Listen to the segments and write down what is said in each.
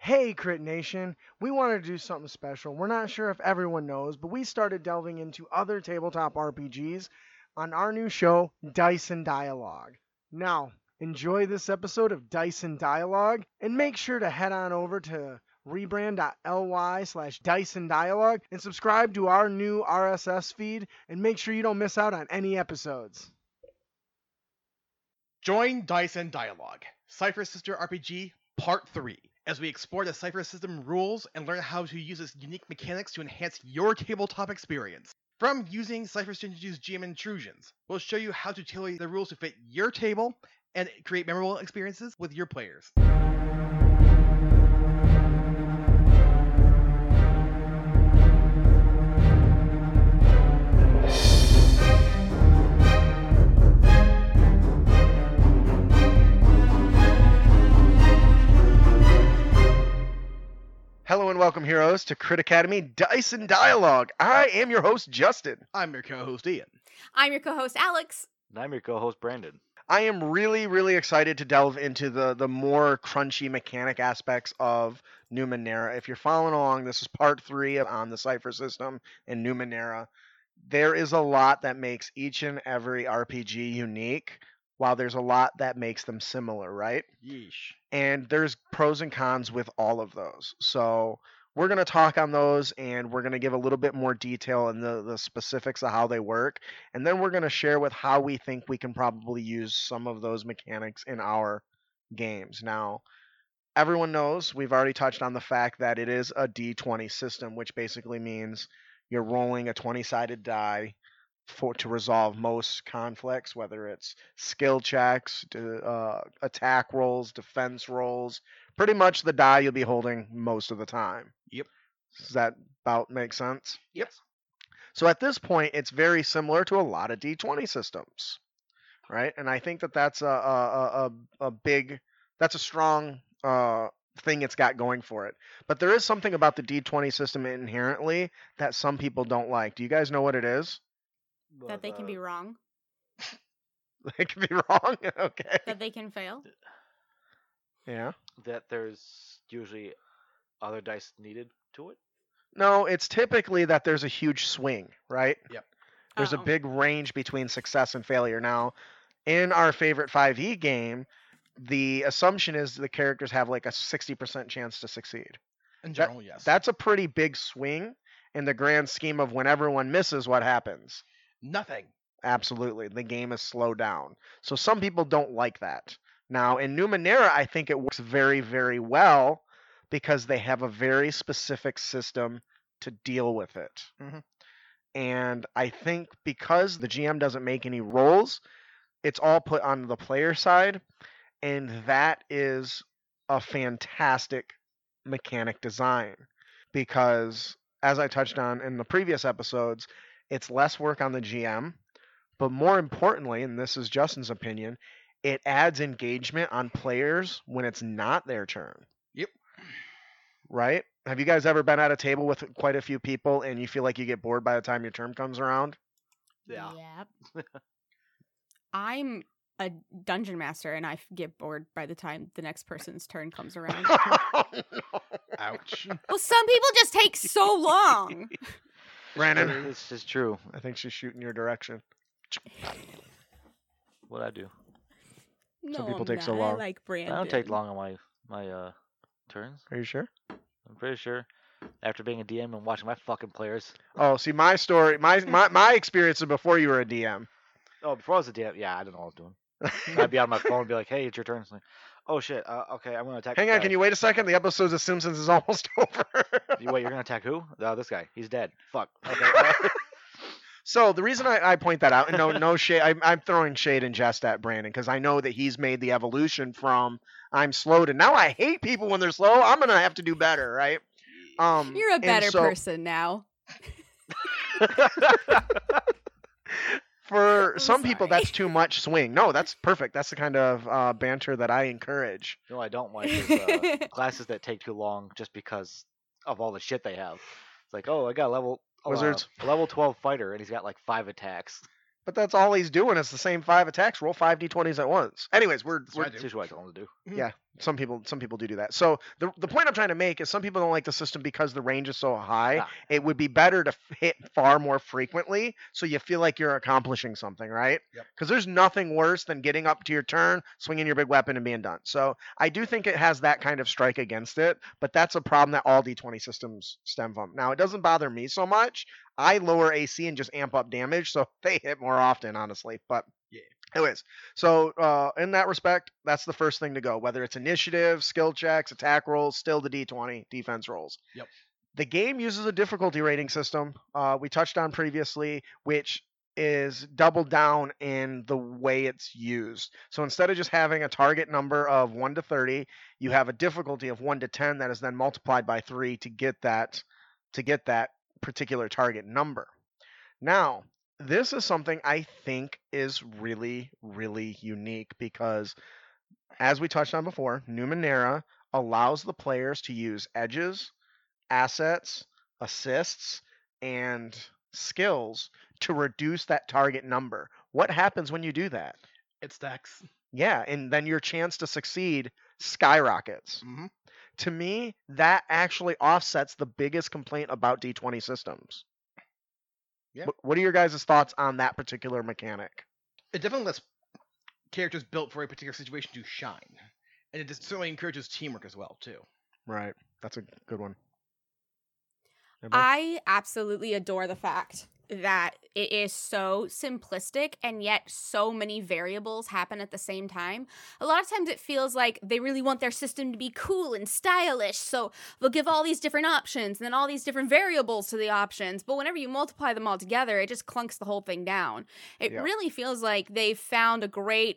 Hey, Crit Nation, we wanted to do something special. We're not sure if everyone knows, but we started delving into other tabletop RPGs on our new show, Dyson Dialogue. Now, enjoy this episode of Dyson Dialogue, and make sure to head on over to rebrand.ly/Dyson Dialogue and subscribe to our new RSS feed, and make sure you don't miss out on any episodes. Join Dyson Dialogue, Cypher Sister RPG Part 3, as we explore the Cypher system rules and learn how to use its unique mechanics to enhance your tabletop experience. From using Cypher Strategies GM intrusions, we'll show you how to tailor the rules to fit your table and create memorable experiences with your players. Hello and welcome, heroes, to Crit Academy Dyson Dialogue. I am your host, Justin. I'm your co-host Ian. I'm your co-host, Alex. And I'm your co-host, Brandon. I am really excited to delve into the more crunchy mechanic aspects of Numenera. If you're following along, this is part 3 on the Cypher system in Numenera. There is a lot that makes each and every RPG unique, while there's a lot that makes them similar, right? Yeesh. And there's pros and cons with all of those. So we're going to talk on those, and we're going to give a little bit more detail in the specifics of how they work. And then we're going to share with how we think we can probably use some of those mechanics in our games. Now, everyone knows we've already touched on the fact that it is a D20 system, which basically means you're rolling a 20-sided die to resolve most conflicts, whether it's skill checks, attack rolls, defense rolls, pretty much the die you'll be holding most of the time. Yep. Does that about make sense? Yep. So at this point, it's very similar to a lot of D20 systems, right? And I think that that's a strong thing it's got going for it. But there is something about the D20 system inherently that some people don't like. Do you guys know what it is? That they can be wrong. They can be wrong. Okay. That they can fail. Yeah. That there's usually other dice needed to it. No, it's typically that there's a huge swing, right? Yep. There's a big range between success and failure. Now, in our favorite 5e game, the assumption is the characters have like a 60% chance to succeed. In general, yes. That's a pretty big swing in the grand scheme of when everyone misses, what happens? Nothing. Absolutely. The game is slowed down. So some people don't like that. Now, in Numenera, I think it works very well because they have a very specific system to deal with it. Mm-hmm. And I think because the GM doesn't make any rolls, it's all put on the player side. And that is a fantastic mechanic design because, as I touched on in the previous episodes, it's less work on the GM, but more importantly, and this is Justin's opinion, it adds engagement on players when it's not their turn. Yep. Right? Have you guys ever been at a table with quite a few people and you feel like you get bored by the time your turn comes around? Yeah. Yep. I'm a dungeon master, and I get bored by the time the next person's turn comes around. Oh, no. Ouch. Well, some people just take so long. Brandon, This is true. I think she's shooting your direction. What'd I do? No, Some people I'm take so not. long. I like Brandon. I don't take long on my turns. Are you sure? I'm pretty sure. After being a DM and watching my fucking players. Oh, see, my story, my experience is before you were a DM. Oh, before I was a DM, yeah, I didn't know what I was doing. I'd be on my phone and be like, "Hey, it's your turn." It's like, oh shit. Okay, I'm gonna attack. Hang this on, guy. can you wait a second? The episode of Simpsons is almost over. Wait, you're gonna attack who? This guy. He's dead. Fuck. Okay. So the reason I point that out, and no shade, I'm throwing shade and jest at Brandon because I know that he's made the evolution from I'm slow to now I hate people when they're slow. I'm gonna have to do better, right? You're a better person now. For I'm some people, sorry. that's too much swing. No, that's perfect. That's the kind of banter that I encourage. You know what I don't like is classes that take too long just because of all the shit they have. It's like, oh, I got Wizards. a level 12 fighter and he's got like 5 attacks. But that's all he's doing. It's the same 5 attacks. Roll 5 d20s at once. Anyways, what I do. That's usually what I tell him to do. Yeah. Some people do that. So the point I'm trying to make is some people don't like the system because the range is so high. Yeah. It would be better to hit far more frequently so you feel like you're accomplishing something, right? Yep. Because there's nothing worse than getting up to your turn, swinging your big weapon, and being done. So I do think it has that kind of strike against it, but that's a problem that all D20 systems stem from. Now, it doesn't bother me so much. I lower AC and just amp up damage, so they hit more often, honestly. But Yeah. anyways, so in that respect, that's the first thing to go. Whether it's initiative, skill checks, attack rolls, still the D20 defense rolls. Yep. The game uses a difficulty rating system we touched on previously, which is doubled down in the way it's used. So instead of just having a target number of 1 to 30, you have a difficulty of 1 to 10 that is then multiplied by 3 to get that particular target number. Now, this is something I think is really, really unique because, as we touched on before, Numenera allows the players to use edges, assets, assists, and skills to reduce that target number. What happens when you do that? It stacks. Yeah, and then your chance to succeed skyrockets. Mm-hmm. To me, that actually offsets the biggest complaint about D20 systems. Yeah. What are your guys' thoughts on that particular mechanic? It definitely lets characters built for a particular situation to shine, and it just certainly encourages teamwork as well too. Right. That's a good one. I absolutely adore the fact that it is so simplistic and yet so many variables happen at the same time. A lot of times it feels like they really want their system to be cool and stylish, so they'll give all these different options and then all these different variables to the options, but whenever you multiply them all together, it just clunks the whole thing down. It really feels like they've found a great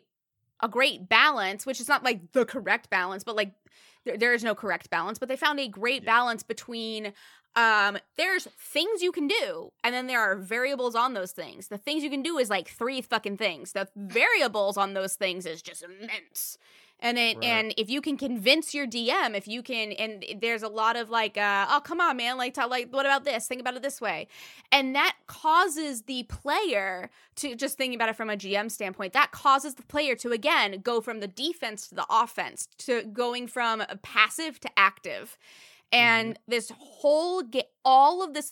balance, which is not like the correct balance, but like there is no correct balance, but they found a great balance between there's things you can do, and then there are variables on those things. The things you can do is like 3 fucking things. The variables on those things is just immense. And and if you can convince your DM, if you can, and there's a lot of like, oh come on, man, like what about this? Think about it this way, and that causes the player to, just thinking about it from a GM standpoint, that causes the player to again go from the defense to the offense, to going from passive to active. And this whole all this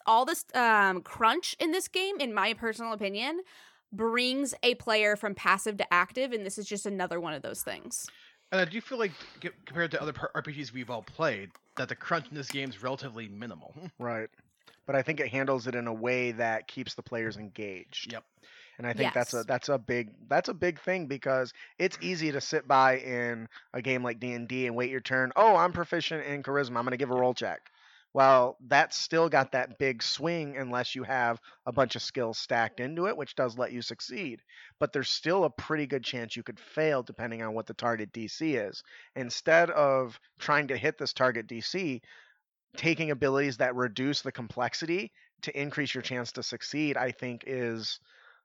crunch in this game, in my personal opinion, brings a player from passive to active, and this is just another one of those things. And I do feel like, compared to other RPGs we've all played, that the crunch in this game is relatively minimal. Right. But I think it handles it in a way that keeps the players engaged. Yep. And I think Yes. that's a big thing, because it's easy to sit by in a game like D&D and wait your turn. Oh, I'm proficient in charisma. I'm going to give a roll check. Well, that's still got that big swing unless you have a bunch of skills stacked into it, which does let you succeed. But there's still a pretty good chance you could fail depending on what the target DC is. Instead of trying to hit this target DC, taking abilities that reduce the complexity to increase your chance to succeed, I think is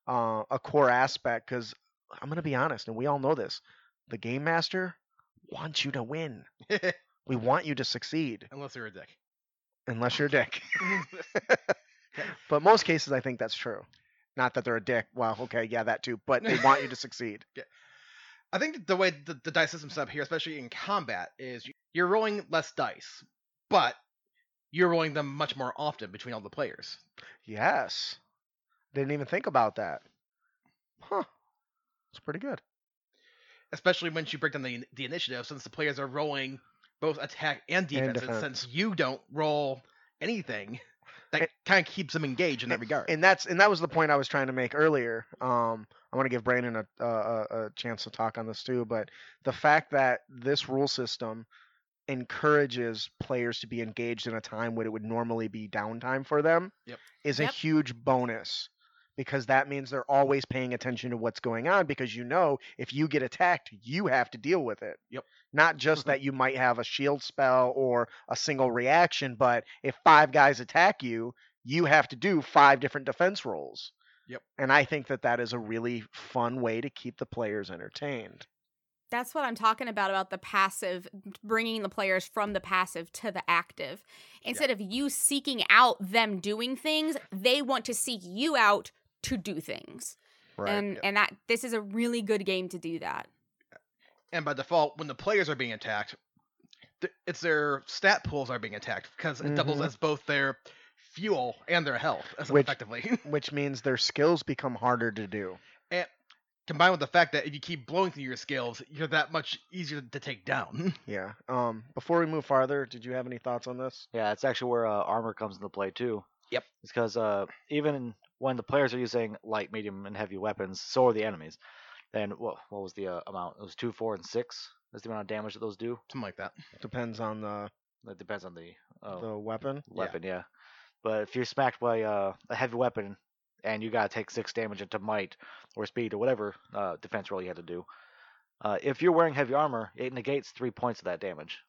a core aspect, because I'm going to be honest, and we all know this, the game master wants you to win. We want you to succeed. Unless you're a dick. Unless you're a dick. But most cases, I think that's true. Not that they're a dick. Well, okay, yeah, that too. But they want you to succeed. I think the way the dice system set up here, especially in combat, is you're rolling less dice, but you're rolling them much more often between all the players. Yes. Didn't even think about that. Huh. It's pretty good. Especially once you break down the initiative, since the players are rolling both attack and defense. And since you don't roll anything, that kind of keeps them engaged in that regard. And that was the point I was trying to make earlier. I want to give Brandon a chance to talk on this too, but the fact that this rule system encourages players to be engaged in a time when it would normally be downtime for them is a huge bonus, because that means they're always paying attention to what's going on, because if you get attacked, you have to deal with it. Not just that you might have a shield spell or a single reaction, but if 5 guys attack you, you have to do 5 different defense rolls. And I think that is a really fun way to keep the players entertained. That's what I'm talking about the passive, bringing the players from the passive to the active. Instead of you seeking out them doing things, they want to seek you out to do things. Right. And that this is a really good game to do that. And by default, when the players are being attacked, it's their stat pools are being attacked because it doubles Mhm. as both their fuel and their health, as Which- effectively. Which means their skills become harder to do. And combined with the fact that if you keep blowing through your skills, you're that much easier to take down. Yeah. Before we move farther, did you have any thoughts on this? Yeah, it's actually where armor comes into play too. Yep. It's because even when the players are using light, medium, and heavy weapons, so are the enemies. Then what was the amount? It was 2, 4, and 6. Is the amount of damage that those do? Something like that. Depends on the It depends on the weapon. weapon, yeah. But if you're smacked by a heavy weapon and you gotta take 6 damage into might or speed or whatever defense roll you had to do, if you're wearing heavy armor, it negates 3 points of that damage.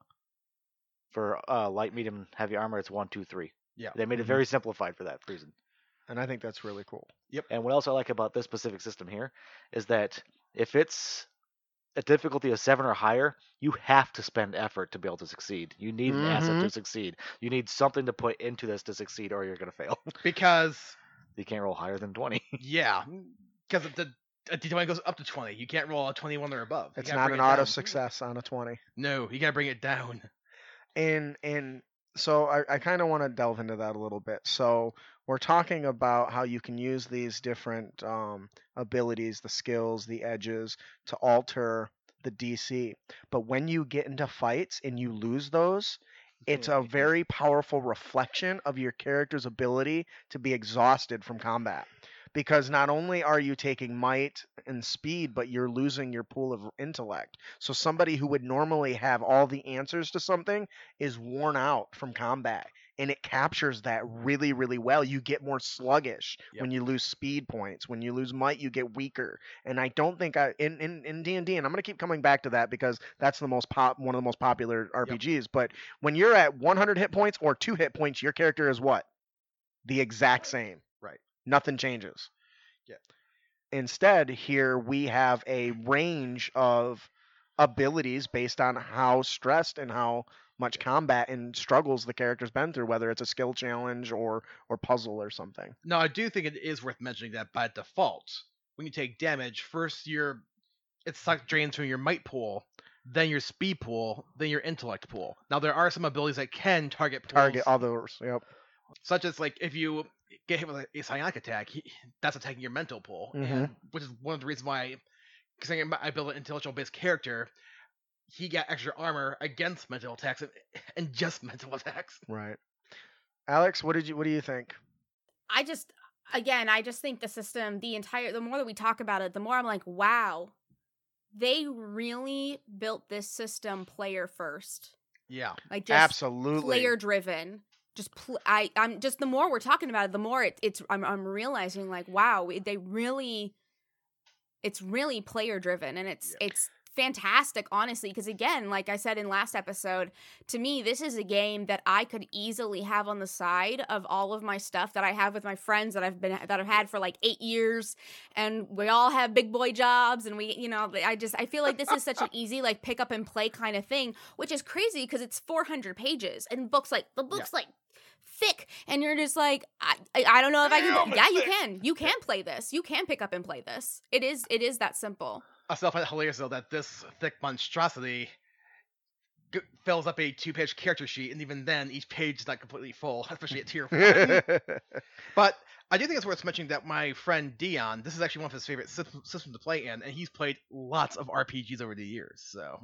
For light, medium, heavy armor, it's 1, 2, 3. Yeah. They made it very simplified for that reason. And I think that's really cool. And what else I like about this specific system here is that if it's a difficulty of 7 or higher, you have to spend effort to be able to succeed. You need an asset to succeed. You need something to put into this to succeed, or you're going to fail. Because, You can't roll higher than 20. yeah, because a D20 goes up to 20. You can't roll a 21 or above. You It's gotta not bring an it auto down. success on a 20. No, you gotta bring it down. And so I kind of want to delve into that a little bit. So we're talking about how you can use these different abilities, the skills, the edges to alter the DC. But when you get into fights and you lose those, it's a very powerful reflection of your character's ability to be exhausted from combat. Because not only are you taking might and speed, but you're losing your pool of intellect. So somebody who would normally have all the answers to something is worn out from combat. And it captures that really, really well. You get more sluggish when you lose speed points. When you lose might, you get weaker. And I don't think in D&D, and I'm going to keep coming back to that because that's the one of the most popular RPGs. But when you're at 100 hit points or 2 hit points, your character is what? The exact same. Right. Nothing changes. Yeah. Instead, here we have a range of abilities based on how stressed and how much combat and struggles the character's been through, whether it's a skill challenge or puzzle or something. Now, I do think it is worth mentioning that by default, when you take damage, first it drains from your might pool, then your speed pool, then your intellect pool. Now, there are some abilities that can target pools, Target others. Yep. such as like if you get hit with a psionic attack, that's attacking your mental pool, and, which is one of the reasons why, because I built an intellectual-based character, he got extra armor against mental attacks and just mental attacks. Right. Alex, what do you think? I just think the system, the more that we talk about it, the more I'm like, wow, they really built this system player first. Yeah. Like just Absolutely. player driven. Just I'm just the more we're talking about it, the more I'm realizing like, wow, it's really player driven, and it's fantastic, honestly, because again, like I said in last episode, to me this is a game that I could easily have on the side of all of my stuff that I have with my friends that I've had for like 8 years, and we all have big boy jobs, and I feel like this is such an easy like pick up and play kind of thing, which is crazy because it's 400 pages and the book's like thick, and you're just like, I don't know if I can. Yeah, you can play this, you can pick up and play this. It is that simple. I still find it hilarious though that this thick monstrosity fills up a 2-page character sheet, and even then, each page is not completely full, especially at tier 1. But I do think it's worth mentioning that my friend Dion, this is actually one of his favorite systems to play in, and he's played lots of RPGs over the years.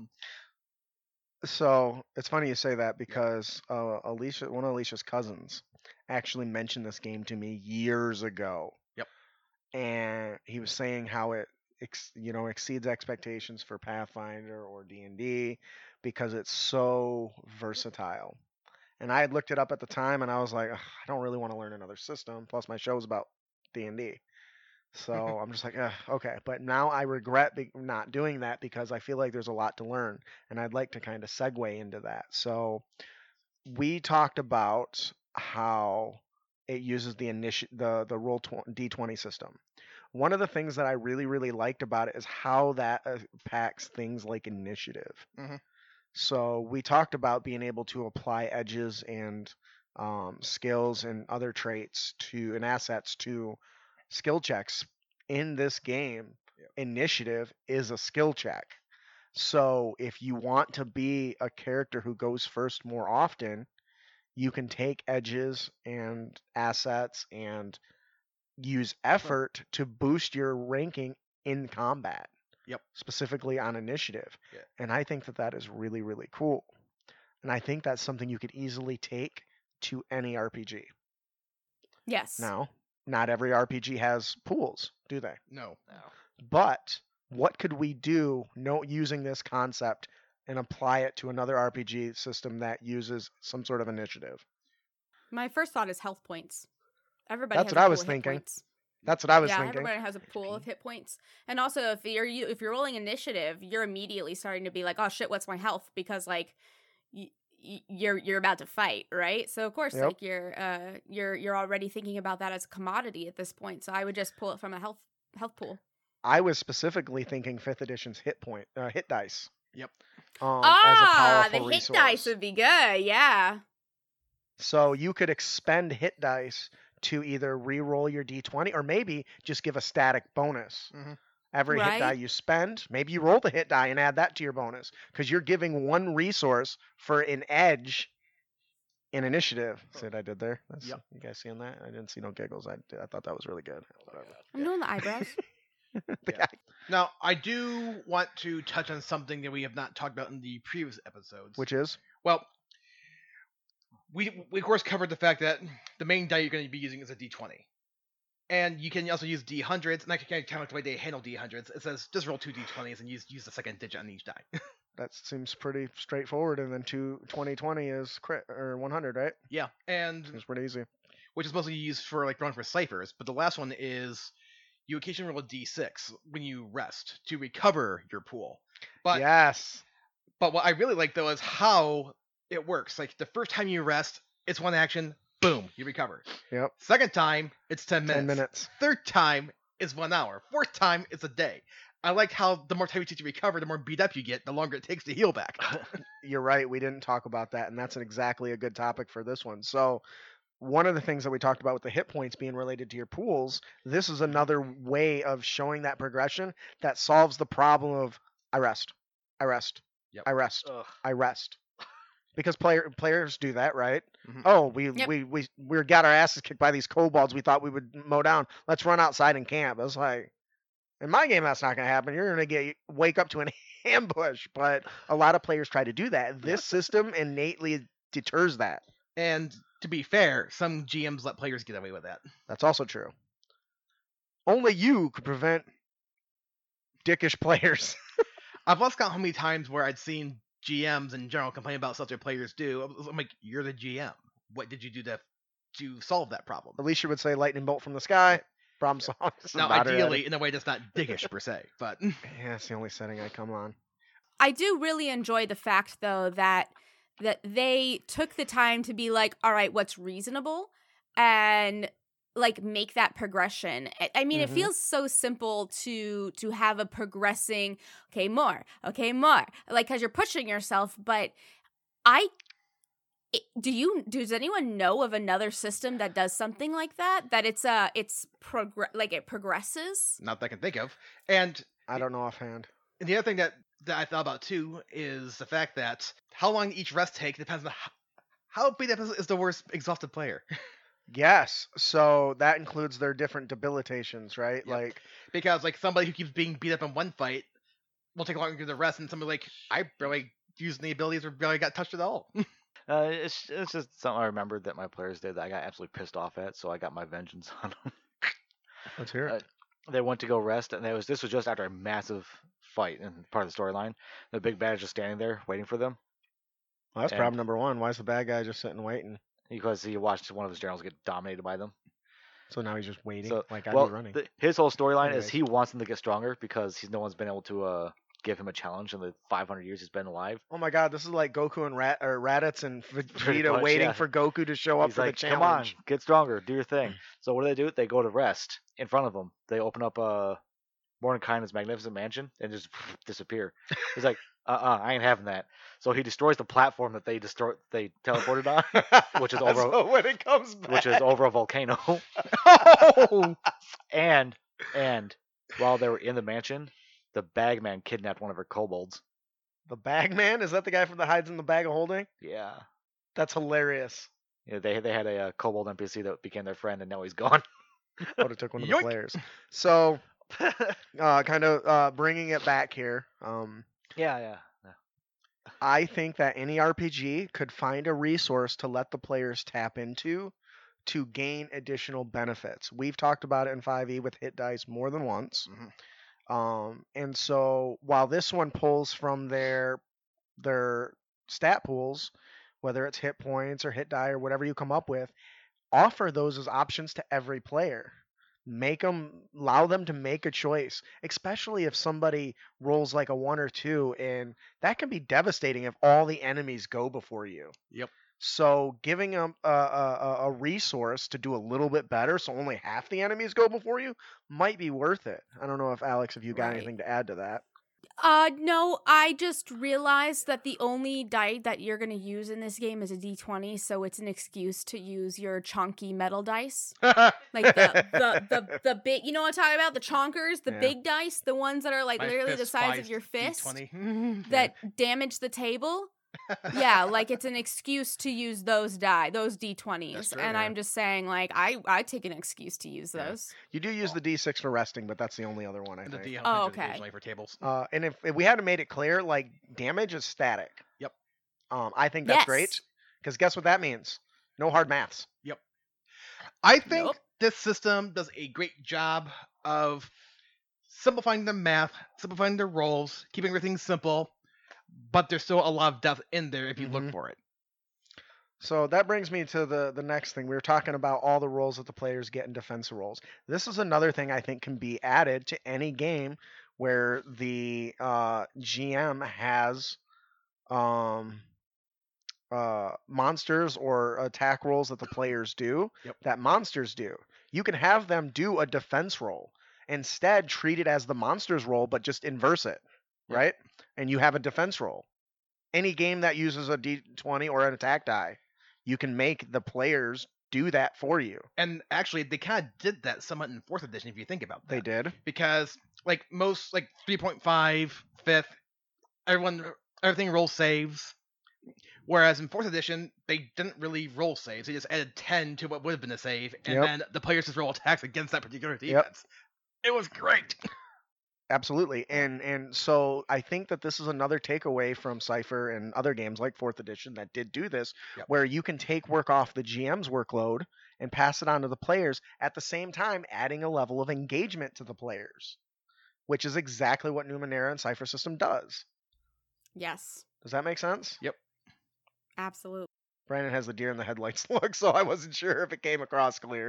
So it's funny you say that because Alicia, one of Alicia's cousins, actually mentioned this game to me years ago. Yep. And he was saying how it exceeds expectations for Pathfinder or D&D because it's so versatile. And I had looked it up at the time, and I was like, I don't really want to learn another system. Plus, my show's about D&D. So I'm just like, okay. But now I regret not doing that because I feel like there's a lot to learn, and I'd like to kind of segue into that. So we talked about how it uses the roll D20 system. One of the things that I really, really liked about it is how that packs things like initiative. Mhm. So we talked about being able to apply edges and skills and other traits and assets to skill checks in this game. Initiative is a skill check. So if you want to be a character who goes first more often, you can take edges and assets and use effort to boost your ranking in combat. Yep. Specifically on initiative. Yeah. And I think that is really, really cool. And I think that's something you could easily take to any RPG. Yes. Now, not every RPG has pools, do they? No. But what could we do using this concept and apply it to another RPG system that uses some sort of initiative? My first thought is health points. Everybody That's has what I a pool was of hit thinking. points. That's what I was Yeah, thinking. everybody has a pool of hit points. And also, if you're rolling initiative, you're immediately starting to be like, oh shit, what's my health? Because like you're about to fight, right? So of course, Yep. like you're already thinking about that as a commodity at this point. So I would just pull it from a health pool. I was specifically thinking 5th edition's hit dice. Yep. As a powerful the resource. hit dice would be good. Yeah. So you could expend hit dice to either re-roll your d20 or maybe just give a static bonus. Mhm. Every hit die Right. you spend, maybe you roll the hit die and add that to your bonus because you're giving one resource for an edge in initiative. See what I did there? Yep. You guys seeing that? I didn't see no giggles. I thought that was really good. Whatever. I'm doing the eyebrows. Yeah. Now, I do want to touch on something that we have not talked about in the previous episodes. Which is? Well, we of course covered the fact that the main die you're going to be using is a D20. And you can also use D100s, and I can kind of like the way they handle D100s. It says just roll 2 D20s and use the second digit on each die. That seems pretty straightforward. And then 2020 is crit or 100, right? Yeah, and Seems pretty easy. which is mostly used for like running for ciphers. But the last one is you occasionally roll a D6 when you rest to recover your pool. But Yes. But what I really like though is how it works. Like the first time you rest, it's one action, boom, you recover. Yep. Second time, it's 10 minutes. 10 minutes. Third time is 1 hour. Fourth time is a day. I like how the more time you take to recover, the more beat up you get, the longer it takes to heal back. You're right. We didn't talk about that, and that's exactly a good topic for this one. So, one of the things that we talked about with the hit points being related to your pools, this is another way of showing that progression that solves the problem of I rest, I rest, Yep. I rest, Ugh. I rest. Because players do that, right? Mhm. Oh, we Yep. got our asses kicked by these kobolds we thought we would mow down. Let's run outside and camp. It's like, in my game, that's not going to happen. You're going to wake up to an ambush. But a lot of players try to do that. This system innately deters that. And to be fair, some GMs let players get away with that. That's also true. Only you could prevent dickish players. I've lost count how many times where I'd seen GMs in general complain about stuff their players do. I'm like, you're the GM. What did you do to solve that problem? At least you would say lightning bolt from the sky. Problem solved. Now, About it. ideally, in a way that's not dickish per se, but Yeah, that's the only setting I come on. I do really enjoy the fact though that they took the time to be like, all right, what's reasonable, and like make that progression. I mean, it Mhm. feels so simple to have a progressing, okay, more, like because you're pushing yourself. But does anyone know of another system that does something like that? That it progresses? not that I can think of. And I don't know offhand. the other thing that I thought about too is the fact that how long each rest take depends on how beat up is the worst exhausted player. Yes. So that includes their different debilitations, right? Yep. Like, Because like somebody who keeps being beat up in one fight will take longer to rest, and somebody like I barely used any abilities or barely got touched at all. It's just something I remembered that my players did that I got absolutely pissed off at, so I got my vengeance on them. let's hear it. They went to go rest, and this was just after a massive fight and part of the storyline. The big bad is just standing there waiting for them Well, that's and- problem number one. Why is the bad guy just sitting waiting? because he watched one of his generals get dominated by them. So now he's just waiting. So, Like, I'd well, be running. his whole storyline is Anyways. he wants them to get stronger because no one's been able to give him a challenge in the 500 years he's been alive. Oh my god, this is like Goku and Raditz and Pretty Vegeta much, waiting yeah. for Goku to show up He's for like, the come on, challenge. get stronger, do your thing. So what do? They go to rest in front of him. They open up Mordecai's magnificent mansion and just disappear. He's like, I ain't having that. So he destroys the platform that they teleported on, which is over, So when it comes back. which is over a volcano. Oh! And while they were in the mansion, the Bagman kidnapped one of her kobolds The Bagman? Is that the guy from the hides in the bag of holding? Yeah. That's hilarious. Yeah, they had a kobold NPC that became their friend, and now he's gone. I would have took one of the Yoink. players. So, kind of bringing it back here. Yeah. I think that any RPG could find a resource to let the players tap into to gain additional benefits. We've talked about it in 5e with hit dice more than once. And so while this one pulls from their stat pools, whether it's hit points or hit die or whatever you come up with, offer those as options to every player. Allow them to make a choice, especially if somebody rolls like a 1 or 2, and that can be devastating if all the enemies go before you. Yep. So giving them a resource to do a little bit better, so only half the enemies go before you, might be worth it. I don't know if Alex, if you got Right. anything to add to that. No, I just realized that the only die that you're going to use in this game is a d20, so it's an excuse to use your chunky metal dice. Like the big, you know what I'm talking about? The chonkers, the Yeah. big dice, the ones that are like My literally the fist size of flies your fist D20. that damage the table. Yeah, like it's an excuse to use those That's d20s. true, And yeah. I'm just saying, like, I take an excuse to use Yeah. those. You do use the D6 for resting, but that's the only other one I And the think. DM Oh, punches okay. occasionally for tables. And if we hadn't made it clear, like damage is static. Yep. I think that's Yes. great because guess what that means? No hard maths. I think Nope. this system does a great job of simplifying the math, simplifying the rolls, keeping everything simple, but there's still a lot of depth in there if you look Mhm. for it. So that brings me to the next thing. We were talking about all the roles that the players get in defensive roles. This is another thing I think can be added to any game where the GM has monsters or attack rolls that the players do Yep. that monsters do. You can have them do a defense roll. Instead, treat it as the monsters roll, but just inverse it, Yep. right? And you have a defense roll. Any game that uses a D20 or an attack die, you can make the players do that for you. And actually, they kind of did that somewhat in 4th edition if you think about that. They did. Because, like, most, like, 3.5, 5th, everything rolls saves. Whereas in 4th edition, they didn't really roll saves. They just added 10 to what would have been a save, and Yep. then the players just roll attacks against that particular Yep. defense. It was great. Absolutely. And so I think that this is another takeaway from Cypher and other games like 4th edition that did do this, Yep. where you can take work off the GM's workload and pass it on to the players, at the same time adding a level of engagement to the players, which is exactly what Numenera and Cypher System does. Yes, Does that make sense? absolutely. Brandon has the deer in the headlights look, so I wasn't sure if it came across clear.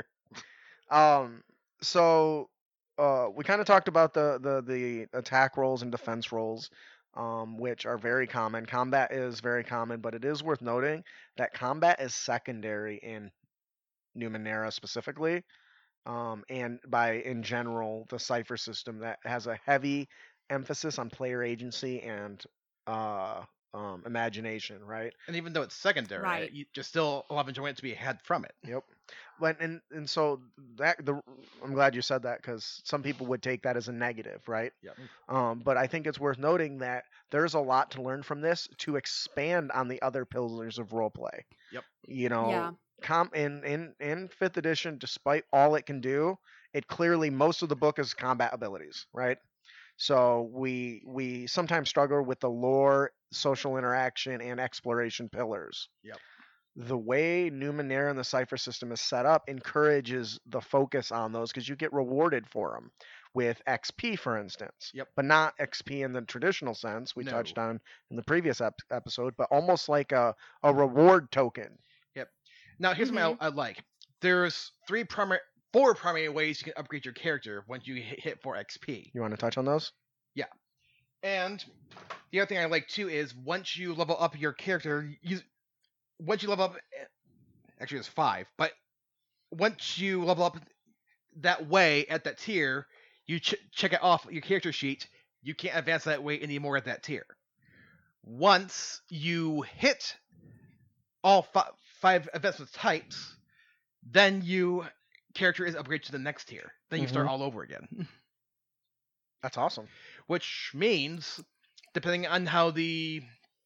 So we kind of talked about the attack rolls and defense rolls, which are very common. Combat is very common, but it is worth noting that combat is secondary in Numenera specifically, and in general the Cypher system that has a heavy emphasis on player agency and imagination, right? And even though it's secondary, Right. there's still a lot of enjoyment to be had from it. Yep. But and so I'm glad you said that because some people would take that as a negative, right? Yep. But I think it's worth noting that there's a lot to learn from this to expand on the other pillars of roleplay. Yep. You know, Yeah. in 5th edition, despite all it can do, it clearly most of the book is combat abilities, right? So we sometimes struggle with the lore, social interaction, and exploration pillars. Yep. The way Numenera and the Cypher system is set up encourages the focus on those because you get rewarded for them with XP, for instance. Yep. But not XP in the traditional sense we No. touched on in the previous episode, but almost like a reward token. Now, here's what I like. There's four primary ways you can upgrade your character once you hit 4 XP. You want to touch on those? And the other thing I like too is once you level up your character, once you level up, actually it's 5, but once you level up that way at that tier, you check it off your character sheet. You can't advance that way anymore at that tier. Once you hit all 5 advancement types, then your character is upgraded to the next tier. Then you start all over again. That's awesome. Which means depending on how the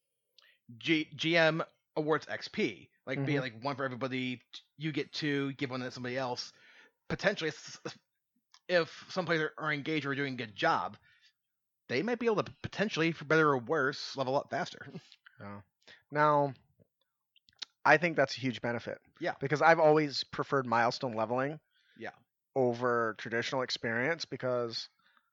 GM awards XP, like being Mhm. like one for everybody, you get two, give one to somebody else. Potentially, if some players are engaged or doing a good job, they might be able to potentially, for better or worse, level up faster. Now, I think that's a huge benefit. Yeah. Because I've always preferred milestone leveling. Yeah. Over traditional experience because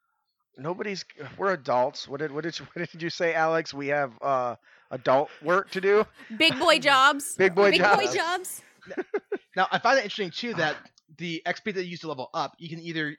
we're adults. What did you say, Alex? We have adult work to do. Big boy jobs. Big boy Big jobs. boy jobs. Now, I find it interesting too that the XP that you use to level up, you can either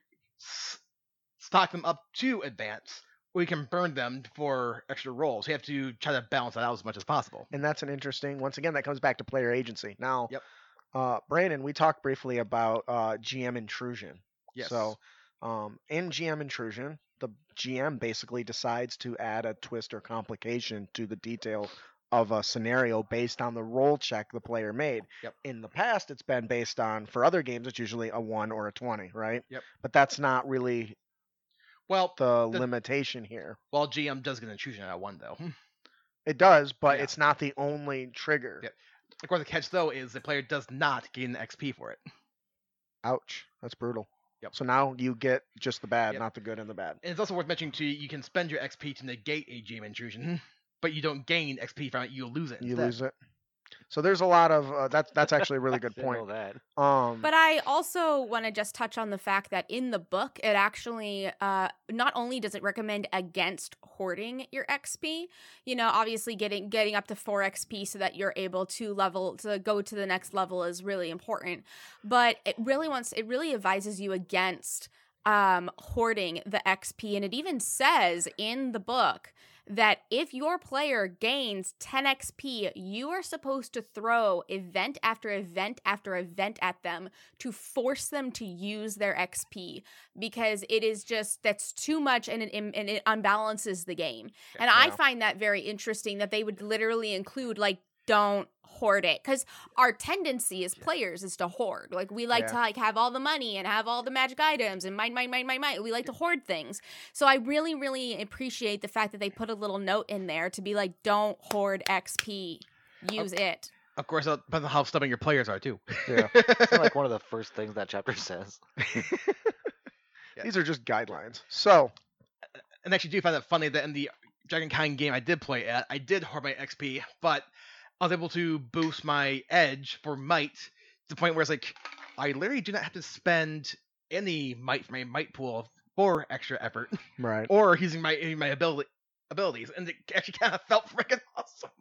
stock them up to advance, or you can burn them for extra rolls. You have to try to balance that out as much as possible. And that's an interesting. Once again, that comes back to player agency. Now, Yep. Brandon, we talked briefly about GM intrusion. Yes. So, in GM intrusion, the GM basically decides to add a twist or complication to the detail of a scenario based on the roll check the player made. Yep. In the past, it's been based on, for other games, it's usually a 1 or a 20, right? Yep. But that's not really Well, the limitation here. Well, GM does get an intrusion at one though. It does, but Yeah. it's not the only trigger. Yep. Of course, the catch though is the player does not gain the XP for it. Ouch. That's brutal. Yep. So now you get just the bad, Yep. not the good and the bad. And it's also worth mentioning too, you can spend your XP to negate a GM intrusion, but you don't gain XP from it. You lose it. You instead. lose it. So there's a lot of that's actually a really good Didn't know point. that. But I also want to just touch on the fact that in the book, it actually not only does it recommend against hoarding your XP, obviously getting up to 4 XP so that you're able to go to the next level is really important. But it really advises you against hoarding the XP, and it even says in the book that if your player gains 10 XP, you are supposed to throw event after event after event at them to force them to use their XP, because that's too much and it unbalances the game. And I find that very interesting that they would literally include don't hoard it, because our tendency as players is to hoard. We like to have all the money and have all the magic items and mine. We like to hoard things. So I really, really appreciate the fact that they put a little note in there to be like, don't hoard XP, use it. Of course, it depends on how stubborn your players are too. Yeah. It's like one of the first things that chapter says. These are just guidelines. So, And actually, do find it funny that in the Dragonkind game I did play at, I did hoard my XP, but I was able to boost my edge for might to the point where it's like, I literally do not have to spend any might from my might pool for extra effort, right. or using my abilities, and it actually kind of felt freaking awesome.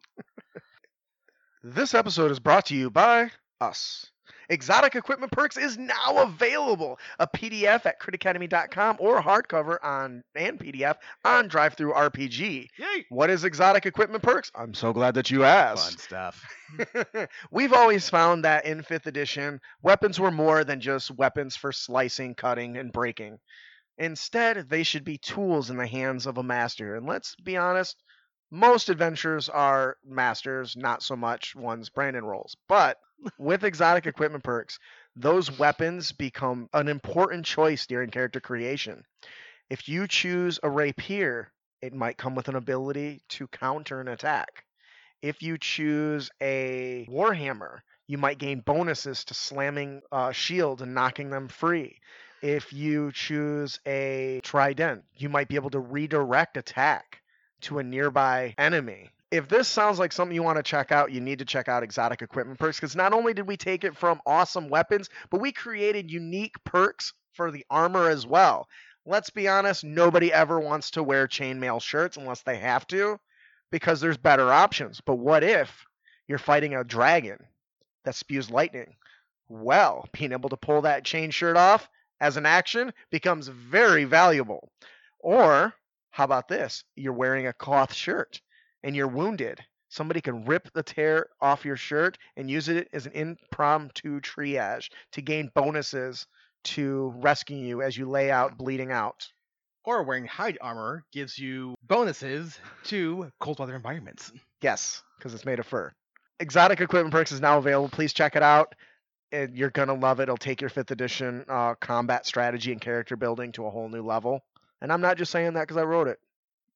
This episode is brought to you by us. Exotic Equipment Perks is now available. A PDF at critacademy.com or hardcover and PDF on DriveThruRPG. Yay! What is Exotic Equipment Perks? I'm so glad that you asked. stuff. We've always found that in 5th edition, weapons were more than just weapons for slicing, cutting, and breaking. Instead, they should be tools in the hands of a master. And let's be honest, most adventurers are masters, not so much ones Brandon rolls. But with Exotic Equipment Perks, those weapons become an important choice during character creation. If you choose a rapier, it might come with an ability to counter an attack. If you choose a warhammer, you might gain bonuses to slamming shield and knocking them free. If you choose a trident, you might be able to redirect attack to a nearby enemy. If this sounds like something you want to check out, you need to check out Exotic Equipment Perks, because not only did we take it from awesome weapons, but we created unique perks for the armor as well. Let's be honest, nobody ever wants to wear chainmail shirts unless they have to, because there's better options. But what if you're fighting a dragon that spews lightning? Well, being able to pull that chain shirt off as an action becomes very valuable. Or, how about this? You're wearing a cloth shirt and you're wounded. Somebody can rip the tear off your shirt and use it as an impromptu triage to gain bonuses to rescue you as you lay out bleeding out. Or wearing hide armor gives you bonuses to cold weather environments. Yes, because it's made of fur. Exotic Equipment Perks is now available. Please check it out. You're going to love it. It'll take your 5th edition combat strategy and character building to a whole new level. And I'm not just saying that because I wrote it.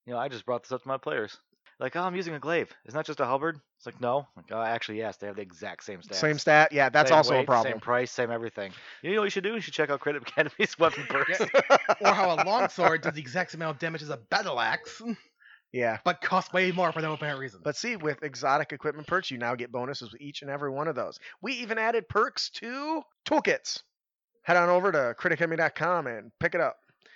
I just brought this up to my players. Like, oh, I'm using a glaive. Isn't that just a halberd? It's like, no. Like, oh, actually, yes, they have the exact same stats. Same stat. Yeah, that's Same also a weight, problem. Same price, same everything. You know what you should do? You should check out Credit Academy's weapon perks. Or how a longsword does the exact same amount of damage as a battle axe, Yeah. but costs way more for no apparent reason. But see, with exotic equipment perks, you now get bonuses with each and every one of those. We even added perks to toolkits. Head on over to criticacademy.com and pick it up.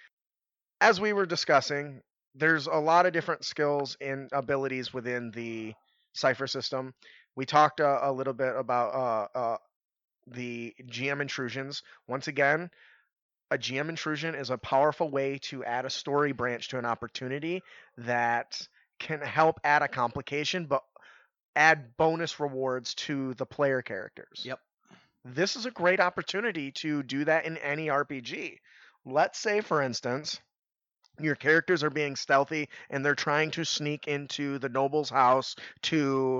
As we were discussing, there's a lot of different skills and abilities within the Cypher system. We talked a little bit about the GM intrusions. Once again, a GM intrusion is a powerful way to add a story branch to an opportunity that can help add a complication, but add bonus rewards to the player characters. Yep. This is a great opportunity to do that in any RPG. Let's say, for instance, your characters are being stealthy and they're trying to sneak into the noble's house to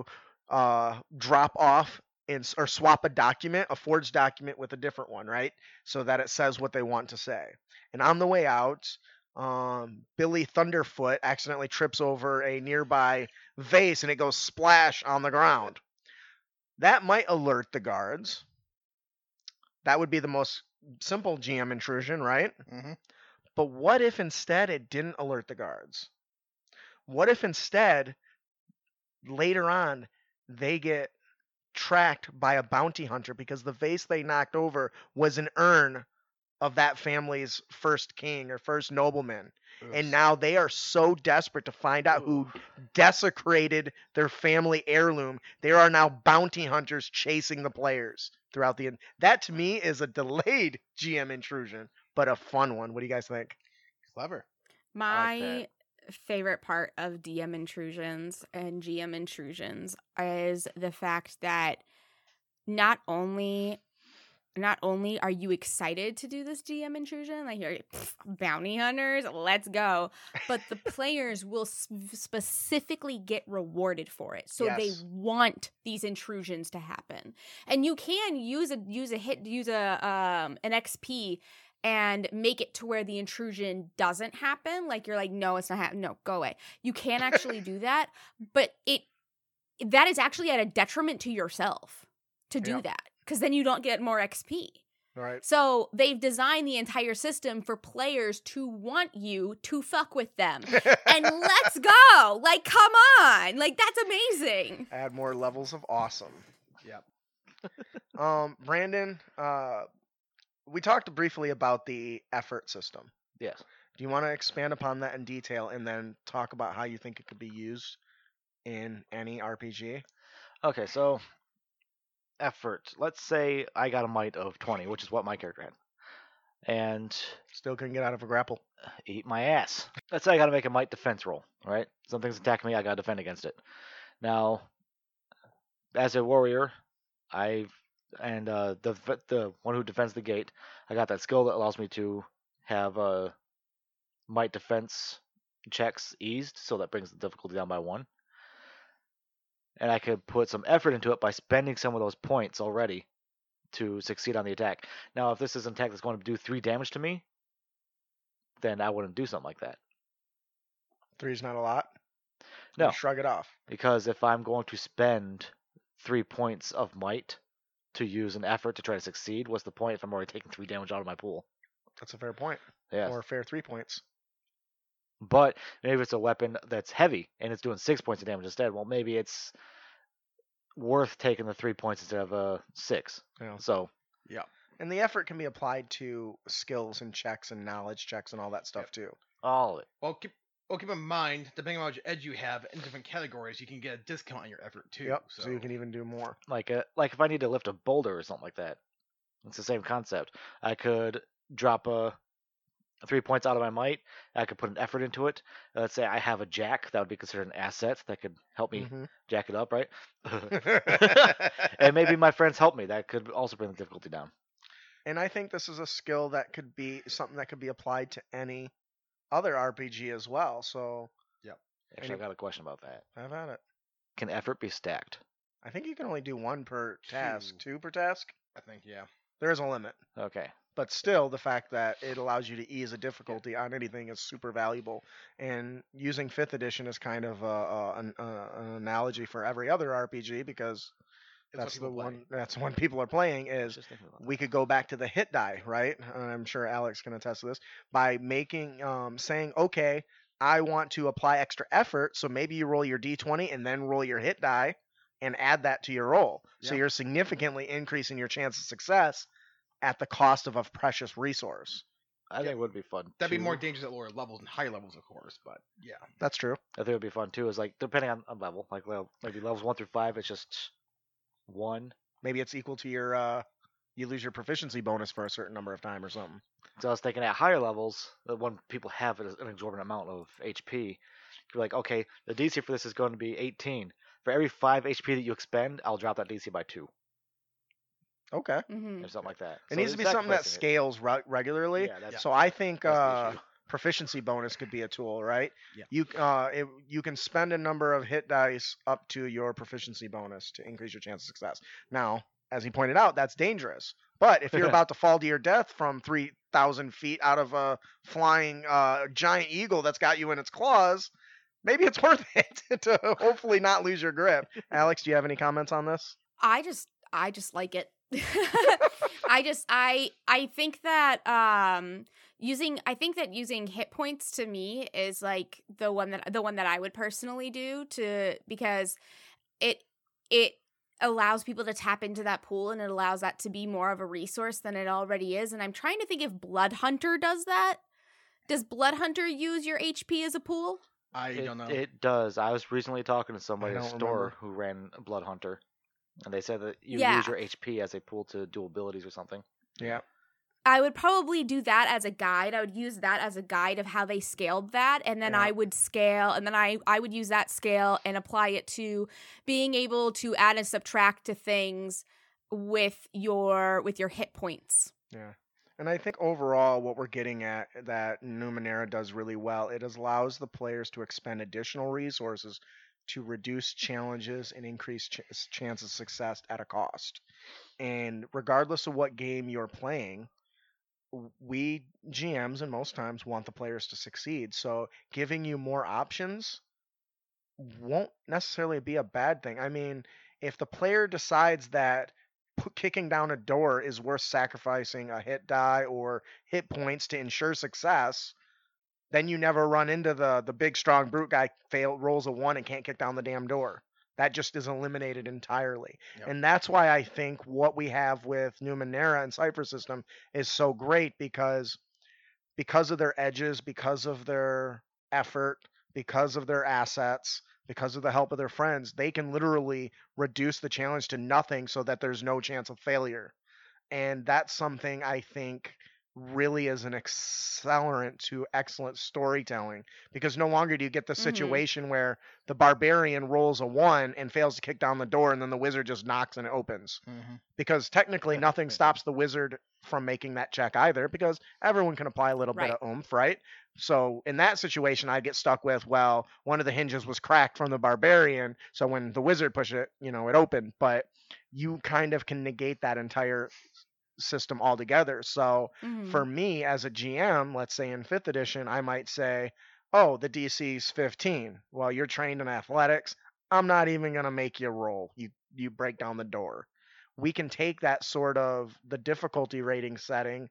drop off or swap a forged document with a different one, right? So that it says what they want to say. And on the way out, Billy Thunderfoot accidentally trips over a nearby vase and it goes splash on the ground. That might alert the guards. That would be the most simple GM intrusion, right? Mm-hmm. But what if instead it didn't alert the guards? What if instead, later on, they get tracked by a bounty hunter because the vase they knocked over was an urn of that family's first king or first nobleman. And now they are so desperate to find out who desecrated their family heirloom. There are now bounty hunters chasing the players throughout the end. That to me is a delayed GM intrusion, but a fun one. What do you guys think? Clever. My favorite part of DM intrusions and GM intrusions is the fact that not only are you excited to do this GM intrusion, like you're bounty hunters, let's go, but the players will specifically get rewarded for it. So Yes. they want these intrusions to happen. And you can use an XP and make it to where the intrusion doesn't happen. Like you're like, no, it's not happening. No, go away. You can actually do that, but that is actually at a detriment to yourself to do Yep. that, because then you don't get more XP. Right. So they've designed the entire system for players to want you to fuck with them. And let's go. Like, come on. Like, that's amazing. Add more levels of awesome. Yep. Brandon, we talked briefly about the effort system. Yes. Do you want to expand upon that in detail and then talk about how you think it could be used in any RPG? Okay, so effort. Let's say I got a might of 20, which is what my character had. And Still couldn't get out of a grapple. eat my ass. Let's say I got to make a might defense roll, right? Something's attacking me, I got to defend against it. Now, as a warrior, the one who defends the gate, I got that skill that allows me to have might defense checks eased, so that brings the difficulty down by 1. And I could put some effort into it by spending some of those points already to succeed on the attack. Now, if this is an attack that's going to do 3 damage to me, then I wouldn't do something like that. 3's not a lot. No. You shrug it off. Because if I'm going to spend 3 points of might to use an effort to try to succeed, what's the point if I'm already taking 3 damage out of my pool? That's a fair point. Yes. Or a fair 3 points. But maybe it's a weapon that's heavy and it's doing 6 points of damage instead. Well, maybe it's worth taking the 3 points instead of 6. Yeah. So, And the effort can be applied to skills and checks and knowledge checks and all that stuff too. all of it. Well, keep in mind, depending on which edge you have in different categories, you can get a discount on your effort too. Yep. So you can even do more. Like if I need to lift a boulder or something like that, it's the same concept. I could drop 3 points out of my might. I could put an effort into it. Let's say I have a jack, that would be considered an asset that could help me Mhm. jack it up, right? And maybe my friends help me. That could also bring the difficulty down. And I think this is a skill that could be something that could be applied to any other RPG as well. So Actually, I got a question about that. have at it. Can effort be stacked? I think you can only do 1 per task. 2 per task? I think, yeah. There is a limit. Okay. But still, the fact that it allows you to ease a difficulty on anything is super valuable. And using 5th edition is kind of an analogy for every other RPG because It's what that's the people play. one. That's the one people are playing. I was Is just thinking about we could go back to the hit die, right? And I'm sure Alex can attest to this by making saying, okay, I want to apply extra effort, so maybe you roll your d20 and then roll your hit die and add that to your roll. So Yeah. you're significantly increasing your chance of success at the cost of a precious resource. I think it would be fun. That'd be too. more dangerous at lower levels and higher levels, of course. But yeah, That's true. I think it would be fun too. Is like depending on level, like maybe levels 1 through 5, it's just 1. Maybe it's equal to your you lose your proficiency bonus for a certain number of time or something. So I was thinking at higher levels, when people have an exorbitant amount of HP, you're like, okay, the DC for this is going to be 18. For every 5 HP that you expend, I'll drop that DC by 2 Okay. Mm-hmm. or something like that. It So needs to be it's something that placing it. scales regularly. Yeah, that's So I think the issue. proficiency bonus could be a tool, right? Yeah. You can spend a number of hit dice up to your proficiency bonus to increase your chance of success. Now, as he pointed out, that's dangerous. But if you're about to fall to your death from 3,000 feet out of a flying giant eagle that's got you in its claws, maybe it's worth it to hopefully not lose your grip. Alex, do you have any comments on this? I just like it. I think that using hit points to me is like the one that I would personally do because it allows people to tap into that pool and it allows that to be more of a resource than it already is. And I'm trying to think if Blood Hunter does that. Does Blood Hunter use your HP as a pool? I don't know. It does. I was recently talking to somebody at a don't store remember. who ran Blood Hunter, and they said that you Yeah. use your HP as a pool to do abilities or something. Yeah. I would probably do that as a guide. I would use that as a guide of how they scaled that, and then Yeah. I would scale, and then I would use that scale and apply it to being able to add and subtract to things with your hit points. Yeah. And I think overall what we're getting at that Numenera does really well, it allows the players to expend additional resources to reduce challenges and increase chance of success at a cost. And regardless of what game you're playing, we GMs and most times want the players to succeed. So giving you more options won't necessarily be a bad thing. I mean, if the player decides that kicking down a door is worth sacrificing a hit die or hit points to ensure success, then you never run into the big strong brute guy rolls a 1 and can't kick down the damn door. That just is eliminated entirely. Yep. And that's why I think what we have with Numenera and Cypher System is so great because of their edges, because of their effort, because of their assets, because of the help of their friends, they can literally reduce the challenge to nothing so that there's no chance of failure. And that's something I think really is an accelerant to excellent storytelling because no longer do you get the situation where the barbarian rolls a 1 and fails to kick down the door and then the wizard just knocks and it opens. Because technically nothing stops the wizard from making that check either because everyone can apply a little bit of oomph, right? So in that situation, I'd get stuck with, well, one of the hinges was cracked from the barbarian, so when the wizard pushed it, it opened. But you kind of can negate that entire system altogether. So for me as a GM, let's say in 5th edition, I might say, oh, the DC's 15. Well, you're trained in athletics. I'm not even going to make you roll. You break down the door. We can take that sort of the difficulty rating setting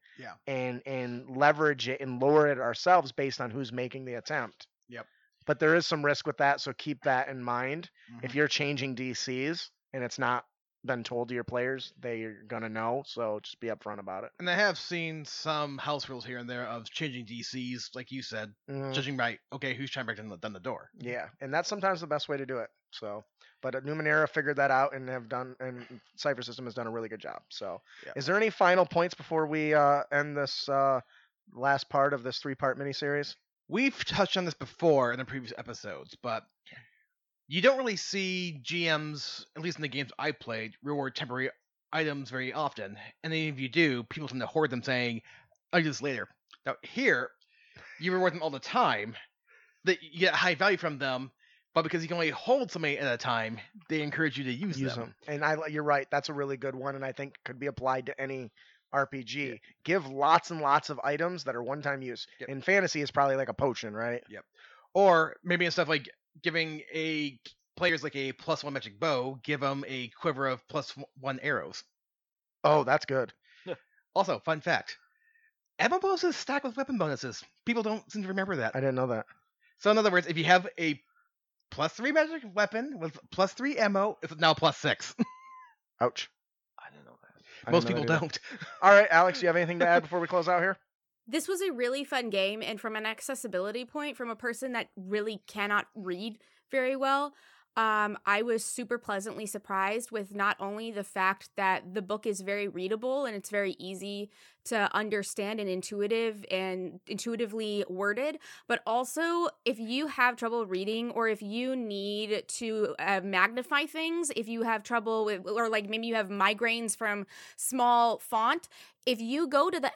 and leverage it and lower it ourselves based on who's making the attempt. Yep. But there is some risk with that, so keep that in mind. If you're changing DCs and it's not been told to your players, they're gonna know, so just be upfront about it. And I have seen some house rules here and there of changing DCs, like you said, judging by who's trying to break down the door. Yeah, and that's sometimes the best way to do it. So, but Numenera figured that out and and Cypher System has done a really good job. So, is there any final points before we end this last part of this 3-part miniseries? We've touched on this before in the previous episodes, but you don't really see GMs, at least in the games I played, reward temporary items very often. And then if you do, people tend to hoard them saying, I'll do this later. Now here, you reward them all the time. That you get high value from them, but because you can only hold so many at a time, they encourage you to use them. And you're right, that's a really good one, and I think could be applied to any RPG. Yeah. Give lots and lots of items that are one-time use. Yep. In fantasy, it's probably like a potion, right? Or maybe instead of like giving a players like a +1 magic bow, give them a quiver of +1 arrows. Oh, that's good. Also, fun fact: ammo bonuses stack with weapon bonuses. People don't seem to remember that. I didn't know that. So in other words, if you have a +3 magic weapon with +3 ammo, it's now +6. Ouch. I didn't know that. I Most didn't know people that either. don't. All right, Alex, do you have anything to add before we close out here? This was a really fun game, and from an accessibility point, from a person that really cannot read very well, I was super pleasantly surprised with not only the fact that the book is very readable and it's very easy to understand and intuitively worded, but also if you have trouble reading or if you need to magnify things, if you have trouble with, or like maybe you have migraines from small font, if you go to the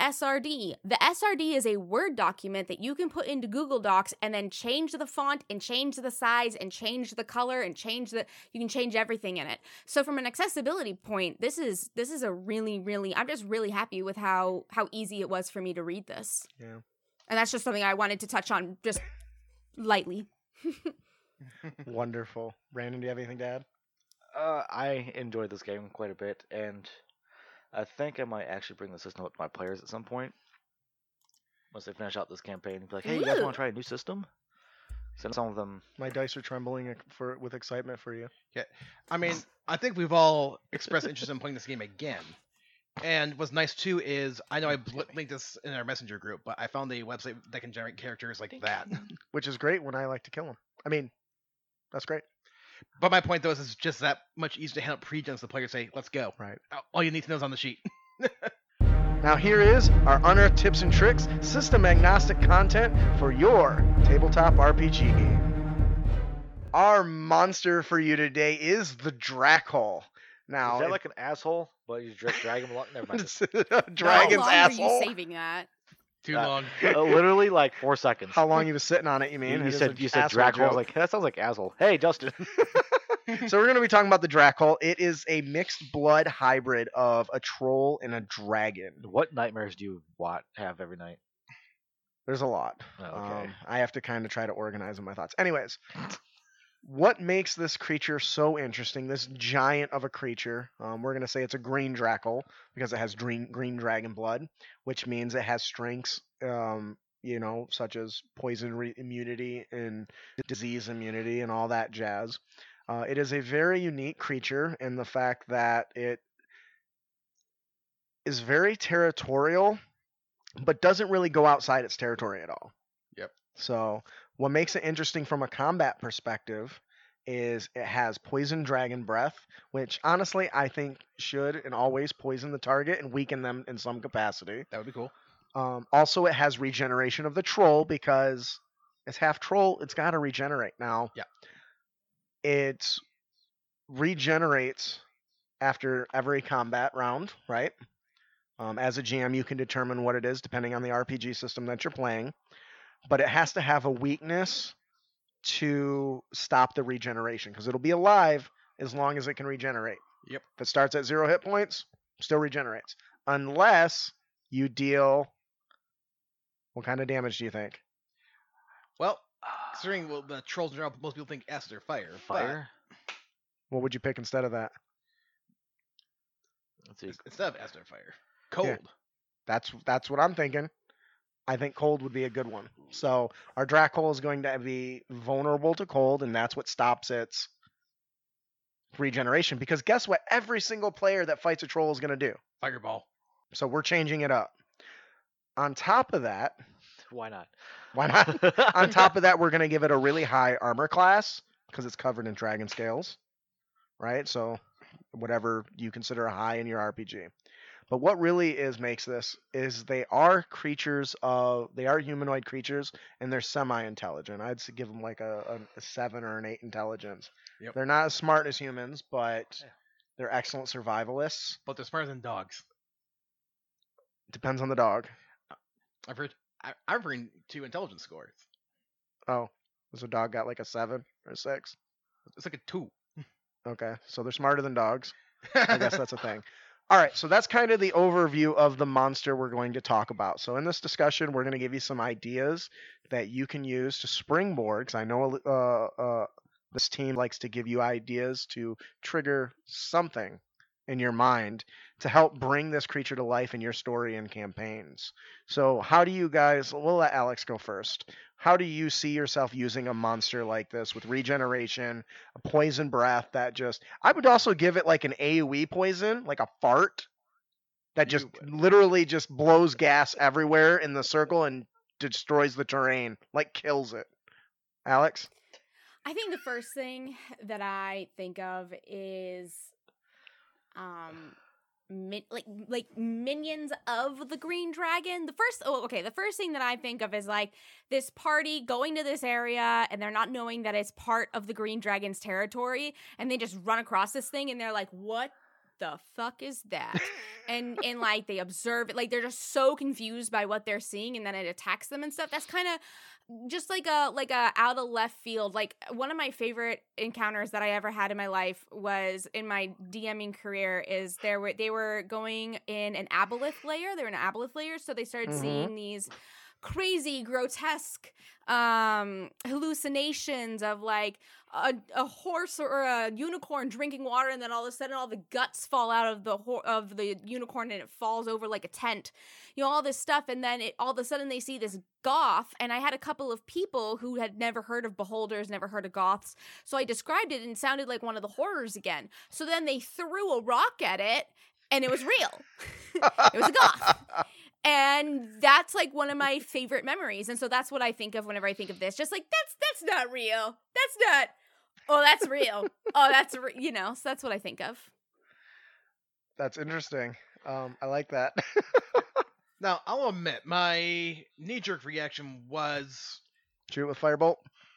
SRD is a Word document that you can put into Google Docs and then change the font and change the size and change the color and you can change everything in it. So from an accessibility point, this is a really, I'm just really happy with how easy it was for me to read this. Yeah. And that's just something I wanted to touch on just lightly. Wonderful. Brandon, do you have anything to add? I enjoyed this game quite a bit, and I think I might actually bring the system up to my players at some point. Once they finish out this campaign, be like, hey, you guys want to try a new system? Send some of them. My dice are trembling with excitement for you. I mean, I think we've all expressed interest in playing this game again. And what's nice too is I know I linked this in our messenger group, but I found a website that can generate characters like that. Which is great when I like to kill them. I mean, that's great. But my point though is it's just that much easier to handle pre-gens. The players say, "Let's go." Right. All you need to know is on the sheet. Now here is our unearthed tips and tricks, system agnostic content for your tabletop RPG game. Our monster for you today is the Dracul. Now, Is that like an asshole? But you drag him along? Never mind. Dragon's How long asshole. Are you saving that? Too long. Literally like 4 seconds. How long you was sitting on it, you mean? You It is said an you said asshole Dracul. I was joke. like, that sounds like asshole. Hey, Justin. So we're going to be talking about the Dracul. It is a mixed blood hybrid of a troll and a dragon. What nightmares do you have every night? There's a lot. Oh, okay. I have to kind of try to organize in my thoughts. Anyways, what makes this creature so interesting, this giant of a creature, we're going to say it's a green Dracul because it has green dragon blood, which means it has strengths, such as poison immunity and disease immunity and all that jazz. It is a very unique creature in the fact that it is very territorial, but doesn't really go outside its territory at all. Yep. So what makes it interesting from a combat perspective is it has poison dragon breath, which honestly I think should and always poison the target and weaken them in some capacity. That would be cool. Also, it has regeneration of the troll because it's half troll. It's got to regenerate. Now, Yeah. It regenerates after every combat round, right? As a GM, you can determine what it is depending on the RPG system that you're playing, but it has to have a weakness to stop the regeneration because it'll be alive as long as it can regenerate. Yep. If it starts at 0 hit points, still regenerates. Unless you deal... What kind of damage do you think? Well, considering the trolls in general, most people think acid or fire. Fire? What would you pick instead of that? Let's see. Instead of acid or fire. Cold. Yeah. That's what I'm thinking. I think cold would be a good one. So our Dracul is going to be vulnerable to cold, and that's what stops its regeneration. Because guess what? Every single player that fights a troll is going to do. Fireball. So we're changing it up. On top of that, Why not? why not? On top of that, we're going to give it a really high armor class because it's covered in dragon scales, right? So whatever you consider a high in your RPG. But what really makes this is they are humanoid creatures and they're semi-intelligent. I'd give them like a 7 or an 8 intelligence. Yep. They're not as smart as humans, but they're excellent survivalists. But they're smarter than dogs. Depends on the dog. I've heard 2 intelligence scores. Oh, was a dog got like a 7 or 6? It's like a 2. Okay, so they're smarter than dogs. I guess that's a thing. All right, so that's kind of the overview of the monster we're going to talk about. So in this discussion, we're going to give you some ideas that you can use to springboard. Because I know this team likes to give you ideas to trigger something in your mind to help bring this creature to life in your story and campaigns. So how do you guys? We'll let Alex go first. How do you see yourself using a monster like this with regeneration, a poison breath that just I would also give it like an AoE poison, like a fart that just literally just blows gas everywhere in the circle and destroys the terrain, like kills it. Alex? I think the first thing that I think of is like minions of the green dragon. The first thing that I think of is like this party going to this area and they're not knowing that it's part of the green dragon's territory, and they just run across this thing and they're like, what the fuck is that? and like they observe it, like they're just so confused by what they're seeing, and then it attacks them and stuff. That's kind of just like a out of left field. Like one of my favorite encounters that I ever had in my life was in my DMing career. Is they were going in an aboleth layer. They were in an aboleth layer, so they started seeing these crazy, grotesque hallucinations of like a horse or a unicorn drinking water, and then all of a sudden all the guts fall out of the unicorn and it falls over like a tent, all this stuff. And then all of a sudden they see this goth, and I had a couple of people who had never heard of beholders, never heard of goths, so I described it and it sounded like one of the horrors again. So then they threw a rock at it and it was real. It was a goth. And that's like one of my favorite memories. And so that's what I think of whenever I think of this. Just like, that's not real. That's not. Oh, that's real. Oh, so that's what I think of. That's interesting. I like that. Now, I'll admit, my knee-jerk reaction was Shoot it with firebolt.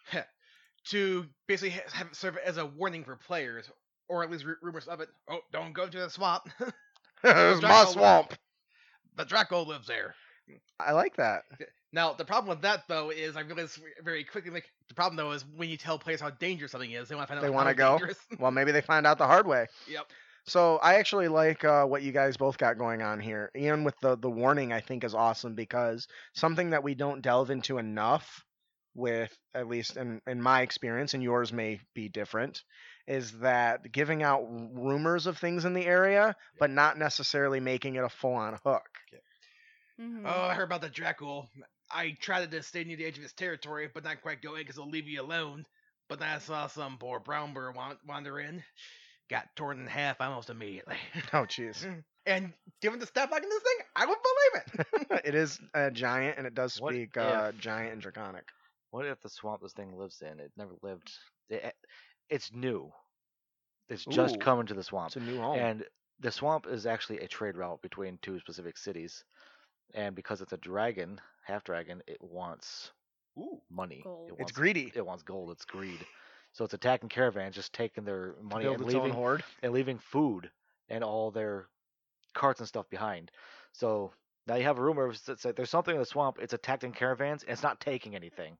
to basically have it serve as a warning for players, or at least rumors of it. Oh, don't go to the swamp. It's my swamp. The Draco lives there. I like that. Now, the problem with that, though, is I realized very quickly, like, the problem, though, is when you tell players how dangerous something is, they want to find out They want to go. Dangerous. Well, maybe they find out the hard way. Yep. So I actually like what you guys both got going on here. Ian with the warning I think is awesome, because something that we don't delve into enough with, at least in my experience, and yours may be different, is that giving out rumors of things in the area, but not necessarily making it a full-on hook. Mm-hmm. Oh, I heard about the Dracul. I tried to stay near the edge of his territory, but not quite go in because he'll leave you alone. But then I saw some poor brown bird wander in. Got torn in half almost immediately. Oh, jeez. And given the stat block in this thing, I would believe it. It is a giant, and it does What speak if- giant and draconic. What if the swamp this thing lives in? It never lived. It's new. It's just Ooh. coming to the swamp. It's a new home. And the swamp is actually a trade route between two specific cities. And because it's a dragon, half dragon, it wants money. Gold. It It's wants, greedy. It wants gold. It's greed. So it's attacking caravans, just taking their money Build and its own leaving, horde. food and all their carts and stuff behind. So now you have a rumor that there's something in the swamp. It's attacking caravans, and it's not taking anything.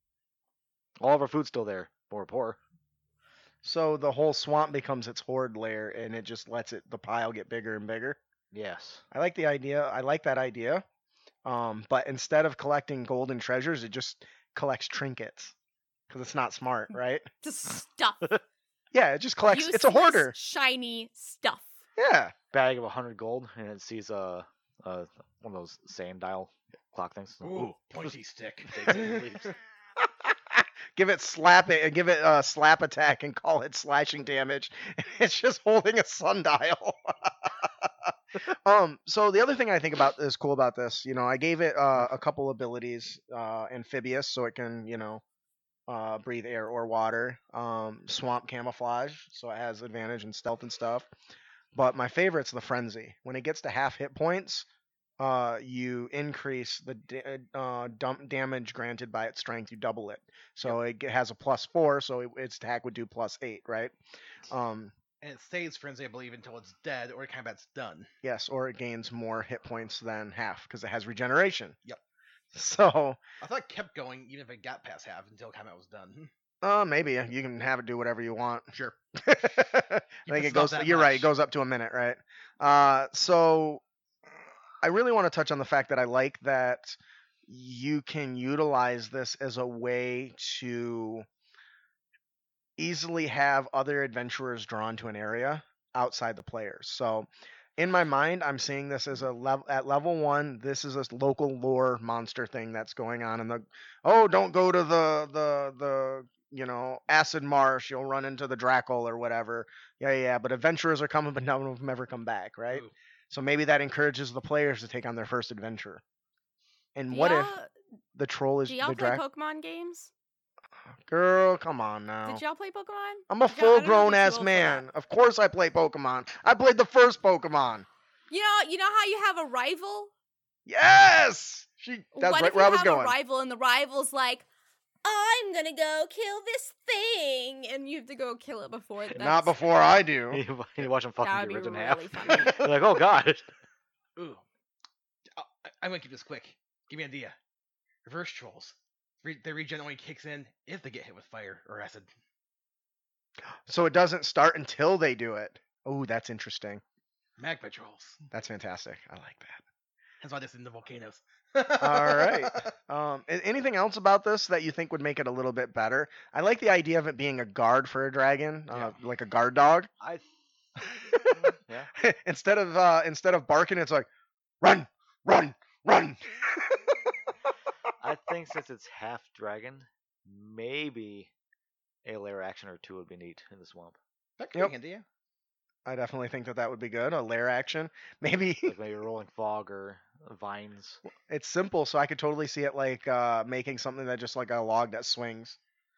All of our food's still there, but we're poor. So the whole swamp becomes its horde lair, and it just lets the pile get bigger and bigger. Yes. I like the idea. I like that idea. But instead of collecting golden treasures, it just collects trinkets, because it's not smart, right? Just stuff. Yeah, it just collects. It's a Useless, hoarder. shiny stuff. Yeah. Bag of 100 gold, and it sees one of those sand dial clock things. Ooh, pointy stick. Takes it and leaves. Give it slap attack and call it slashing damage. It's just holding a sundial. So the other thing I think about is cool about this, I gave it a couple abilities, amphibious, so it can, breathe air or water, swamp camouflage, so it has advantage in stealth and stuff. But my favorite's the frenzy. When it gets to half hit points, you increase the damage granted by its strength. You double it, so it has a +4, so its attack would do +8, right? And it stays frenzy, I believe, until it's dead or combat's done. Yes, or it gains more hit points than half because it has regeneration. Yep. So I thought it kept going even if it got past half until combat was done. maybe you can have it do whatever you want. Sure. I think it it's goes. not that You're right. It much. goes up to a minute, right? So I really want to touch on the fact that I like that you can utilize this as a way to easily have other adventurers drawn to an area outside the players. So in my mind, I'm seeing this as a level at level 1. This is a local lore monster thing that's going on, and don't go to the acid marsh. You'll run into the Drackle or whatever. Yeah. But adventurers are coming, but none of them ever come back, right? Ooh. So maybe that encourages the players to take on their first adventure. And Do what if y'all- the troll is Do y'all the play Drac? Pokemon games? Girl, come on now. Did y'all play Pokemon? I'm a Did y'all- I don't know if full-grown you're too ass old for man. that. Of course I play Pokemon. I played the first Pokemon. You know how you have a rival? Yes! That's What right if where you I was have going. a rival and the rival's like, I'm gonna go kill this thing, and you have to go kill it before that. Not before I do. You watch them fucking That would get be ripped in really half. funny. You're like, oh god. Ooh. I'm gonna keep this quick. Give me an idea. Reverse trolls. Their regen only kicks in if they get hit with fire or acid. So it doesn't start until they do it. Oh, that's interesting. Magma trolls. That's fantastic. I like that. That's why this is in the volcanoes. All right. Anything else about this that you think would make it a little bit better? I like the idea of it being a guard for a dragon, Yeah. like a guard dog. Yeah. instead of barking, it's like, run, run, run. I think since it's half dragon, maybe a lair action or two would be neat in the swamp. That could Yep. be handy, yeah. I definitely think that would be good. A lair action, maybe. Like maybe rolling fog or vines. It's simple, so I could totally see it like making something that just like a log that swings.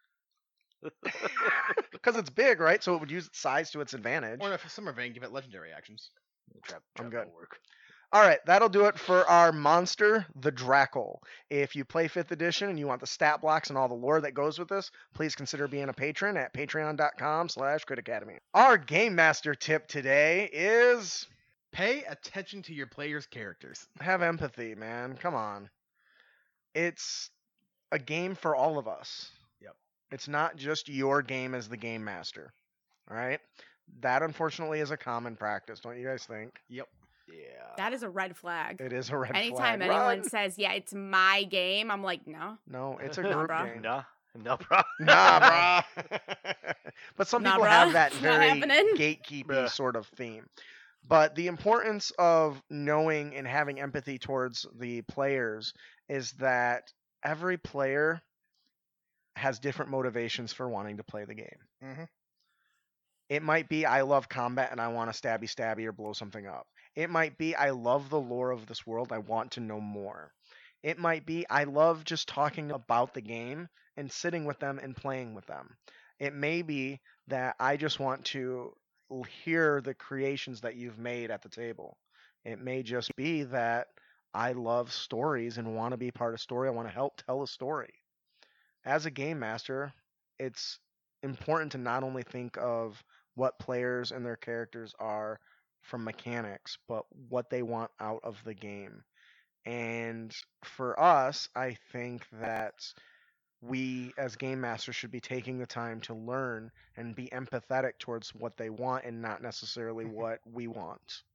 Because it's big, right? So it would use its size to its advantage. Or if Summer Vein, give it legendary actions. Trap I'm that'll good. work. All right, that'll do it for our monster, the Drackle. If you play 5th edition and you want the stat blocks and all the lore that goes with this, please consider being a patron at patreon.com/CritAcademy. Our Game Master tip today is Pay attention to your players' characters. have empathy, man. Come on. It's a game for all of us. Yep. It's not just your game as the Game Master. All right? That, unfortunately, is a common practice, don't you guys think? Yep. Yeah. That is a red flag. It is a red Anytime flag. anyone Run! says, yeah, it's my game, I'm like, no. No, it's a Nah, group bruh. game. No problem. Nah, brah. But some Nah, people bruh. have that Not very happening. gatekeeping Bruh. sort of theme. But the importance of knowing and having empathy towards the players is that every player has different motivations for wanting to play the game. Mhm. It might be I love combat and I want to stabby or blow something up. It might be I love the lore of this world. I want to know more. It might be I love just talking about the game and sitting with them and playing with them. It may be that I just want to hear the creations that you've made at the table. It may just be that I love stories and want to be part of story. I want to help tell a story. As a game master, it's important to not only think of what players and their characters are from mechanics, but what they want out of the game. And for us, I think that we as game masters should be taking the time to learn and be empathetic towards what they want and not necessarily what we want.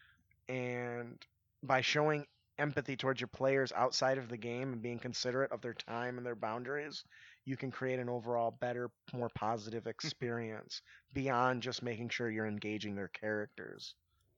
And by showing empathy towards your players outside of the game and being considerate of their time and their boundaries, you can create an overall better, more positive experience beyond just making sure you're engaging their characters.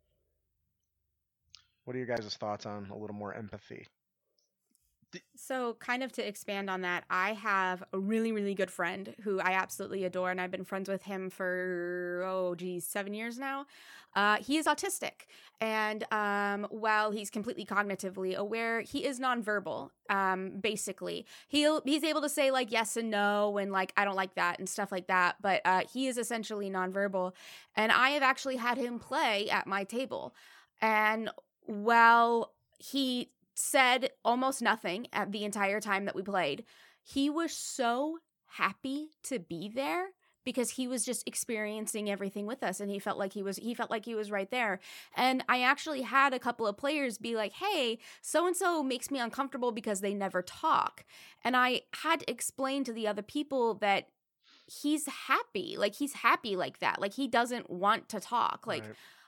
What are your guys' thoughts on a little more empathy? So, kind of to expand on that, I have a really, really good friend who I absolutely adore, and I've been friends with him for, 7 years now. He is autistic, and while he's completely cognitively aware, he is nonverbal, basically. He's able to say, like, yes and no, and, like, I don't like that, and stuff like that, but he is essentially nonverbal, and I have actually had him play at my table. And while he said almost nothing at the entire time that we played, he was so happy to be there because he was just experiencing everything with us, and he felt like he was right there. And I actually had a couple of players be like, hey, so and so makes me uncomfortable because they never talk. And I had to explain to the other people that he's happy like that, like he doesn't want to talk, like Right.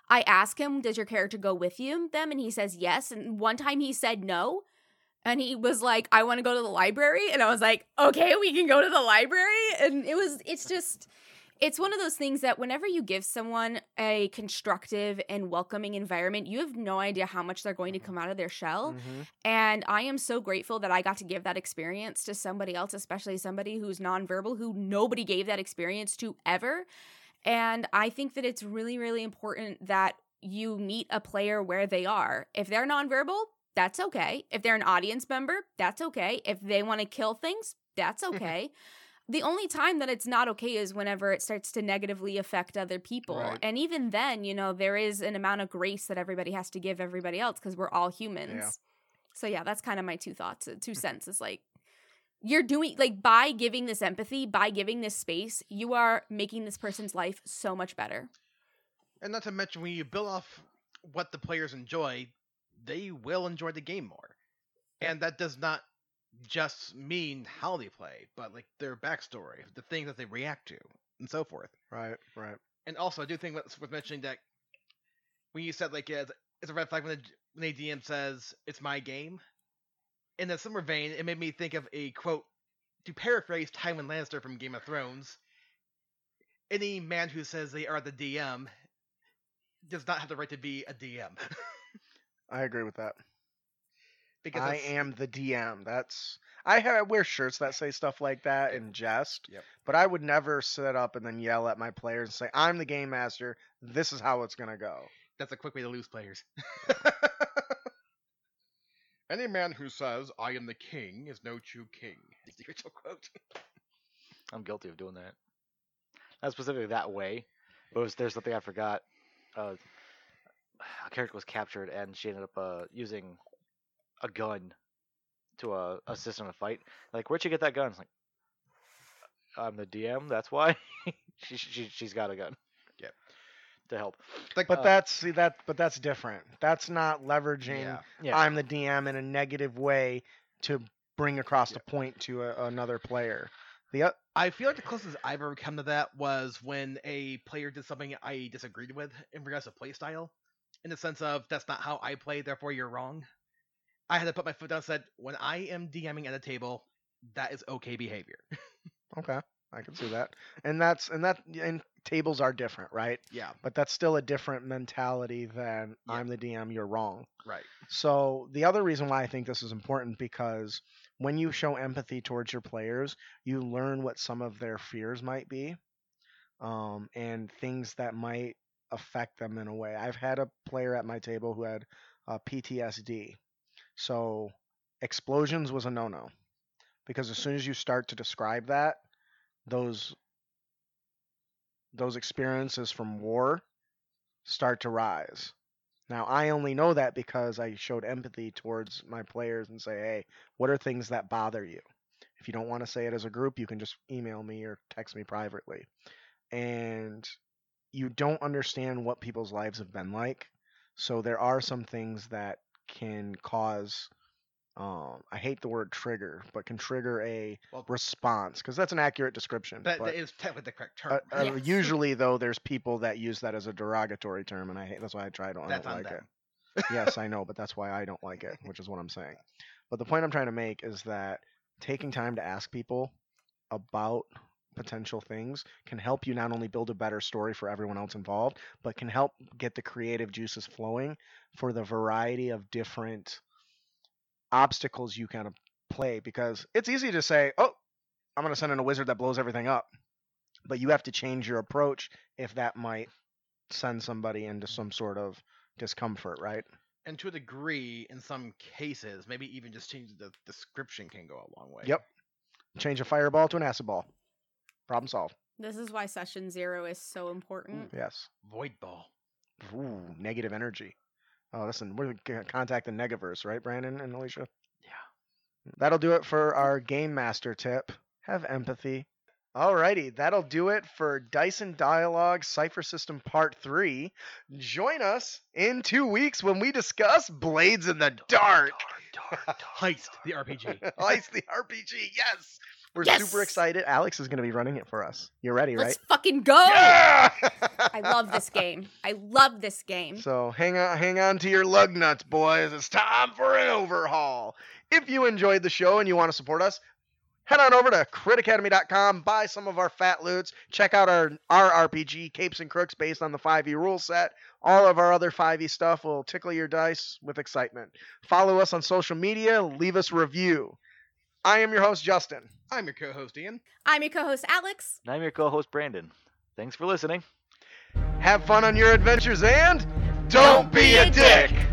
I ask him, does your character go with them? And he says yes. And one time he said no. And he was like, I want to go to the library. And I was like, okay, we can go to the library. And it's one of those things that whenever you give someone a constructive and welcoming environment, you have no idea how much they're going to come out of their shell. Mm-hmm. And I am so grateful that I got to give that experience to somebody else, especially somebody who's nonverbal, who nobody gave that experience to ever. And I think that it's really, really important that you meet a player where they are. If they're nonverbal, that's okay. If they're an audience member, that's okay. If they want to kill things, that's okay. The only time that it's not okay is whenever it starts to negatively affect other people. Right. And even then, there is an amount of grace that everybody has to give everybody else because we're all humans. Yeah. So yeah, that's kind of my 2 cents is like, you're doing, like, by giving this empathy, by giving this space, you are making this person's life so much better. And not to mention, when you build off what the players enjoy, they will enjoy the game more. And that does not just mean how they play, but like their backstory, the things that they react to, and so forth. Right. And also, I do think it's worth mentioning that when you said, like, it's a red flag when a DM says, it's my game, in a similar vein, it made me think of a quote, to paraphrase Tywin Lannister from Game of Thrones, any man who says they are the DM does not have the right to be a DM. I agree with that. Because I am the DM. I wear shirts that say stuff like that in jest. Yep. But I would never sit up and then yell at my players and say, I'm the game master. This is how it's going to go. That's a quick way to lose players. Any man who says, I am the king, is no true king. Is the original quote. I'm guilty of doing that. Not specifically that way, but there's something I forgot. A character was captured, and she ended up using a gun to assist in a fight. Like, where'd you get that gun? It's like, I'm the DM. That's why. She's got a gun. Yep. To help. Like, But that's different. That's not leveraging Yeah. I'm the DM in a negative way to bring across the point to another player. I feel like the closest I've ever come to that was when a player did something I disagreed with in regards to playstyle, in the sense of, that's not how I play, therefore you're wrong. I had to put my foot down and said, when I am DMing at a table, that is okay behavior. Okay, I can see that. And tables are different, right? Yeah, But that's still a different mentality than Yeah. I'm the DM, you're wrong. right. So the other reason why I think this is important, because when you show empathy towards your players, you learn what some of their fears might be, and things that might affect them in a way. I've had a player at my table who had PTSD. So explosions was a no-no, because as soon as you start to describe that, those experiences from war start to rise. Now, I only know that because I showed empathy towards my players and say, hey, what are things that bother you? If you don't want to say it as a group, you can just email me or text me privately. And you don't understand what people's lives have been like. So there are some things that can cause, I hate the word trigger, but can trigger a response, because that's an accurate description. That is technically the correct term. Yes. Usually, though, there's people that use that as a derogatory term, and that's why I don't That's on like them. it. Yes, I know, but that's why I don't like it, which is what I'm saying. But the point I'm trying to make is that taking time to ask people about potential things can help you not only build a better story for everyone else involved, but can help get the creative juices flowing for the variety of different obstacles you kind of play. Because it's easy to say, oh, I'm going to send in a wizard that blows everything up. But you have to change your approach if that might send somebody into some sort of discomfort, right? And to a degree, in some cases, maybe even just changing the description can go a long way. Yep. Change a fireball to an acid ball. Problem solved. This is why session 0 is so important. Yes. Void ball. Ooh, negative energy. Oh, listen, we're going to contact the Negaverse, right, Brandon and Alicia? Yeah. That'll do it for our Game Master tip. Have empathy. Alrighty, that'll do it for Dyson Dialogue Cypher System Part 3. Join us in 2 weeks when we discuss Blades in the Dark. Heist the RPG. Heist the RPG, yes! We're Yes! super excited. Alex is going to be running it for us. You're ready, right? Let's fucking go! Yeah! I love this game. I love this game. So hang on to your lug nuts, boys. It's time for an overhaul. If you enjoyed the show and you want to support us, head on over to critacademy.com, buy some of our fat loots, check out our RPG, Capes and Crooks, based on the 5e rule set. All of our other 5e stuff will tickle your dice with excitement. Follow us on social media, leave us a review. I am your host, Justin. I'm your co-host, Ian. I'm your co-host, Alex. And I'm your co-host, Brandon. Thanks for listening. Have fun on your adventures and don't be a dick!